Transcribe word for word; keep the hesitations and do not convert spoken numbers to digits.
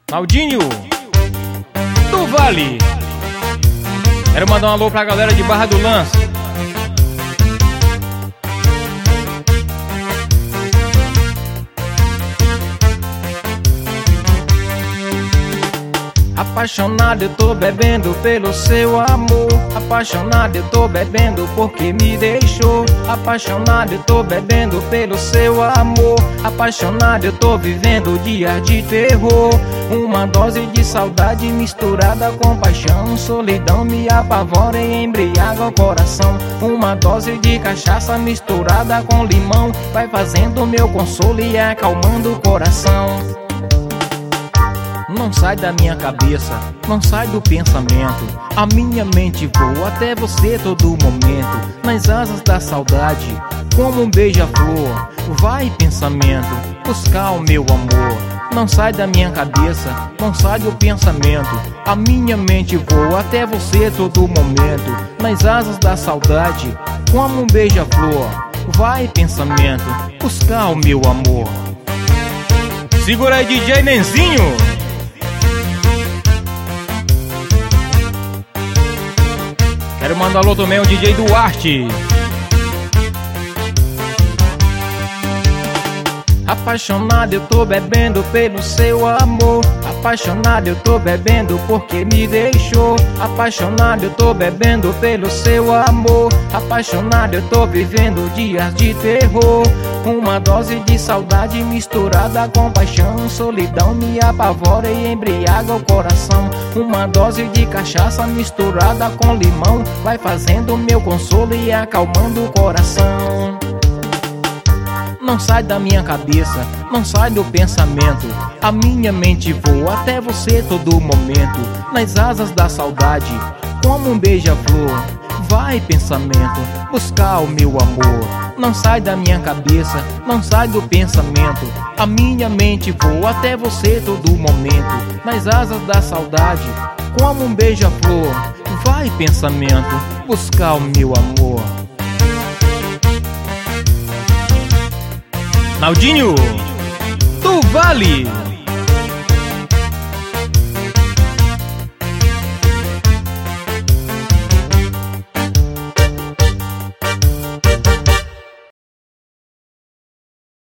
Naldinho do Vale. Quero mandar um alô pra galera de Barra do Lance. Apaixonado eu tô bebendo pelo seu amor. Apaixonado eu tô bebendo porque me deixou. Apaixonado eu tô bebendo pelo seu amor. Apaixonado eu tô vivendo dias de terror. Uma dose de saudade misturada com paixão. Solidão me apavora e embriaga o coração. Uma dose de cachaça misturada com limão vai fazendo meu consolo e acalmando o coração. Não sai da minha cabeça, não sai do pensamento. A minha mente voa até você todo momento. Nas asas da saudade, como um beija-flor, vai pensamento, buscar o meu amor. Não sai da minha cabeça, não sai do pensamento. A minha mente voa até você todo momento. Nas asas da saudade, como um beija-flor, vai pensamento, buscar o meu amor. Segura aí, D J Nenzinho. Quero mandar alô também ao D J Duarte. Apaixonado eu tô bebendo pelo seu amor. Apaixonado eu tô bebendo porque me deixou. Apaixonado eu tô bebendo pelo seu amor. Apaixonado eu tô vivendo dias de terror. Uma dose de saudade misturada com paixão. Solidão me apavora e embriaga o coração. Uma dose de cachaça misturada com limão vai fazendo meu consolo e acalmando o coração. Não sai da minha cabeça, não sai do pensamento. A minha mente voa até você todo momento. Nas asas da saudade, como um beija-flor, vai pensamento, buscar o meu amor. Não sai da minha cabeça, não sai do pensamento. A minha mente voa até você todo momento. Nas asas da saudade, como um beija-flor, vai pensamento, buscar o meu amor. Naldinho do Vale.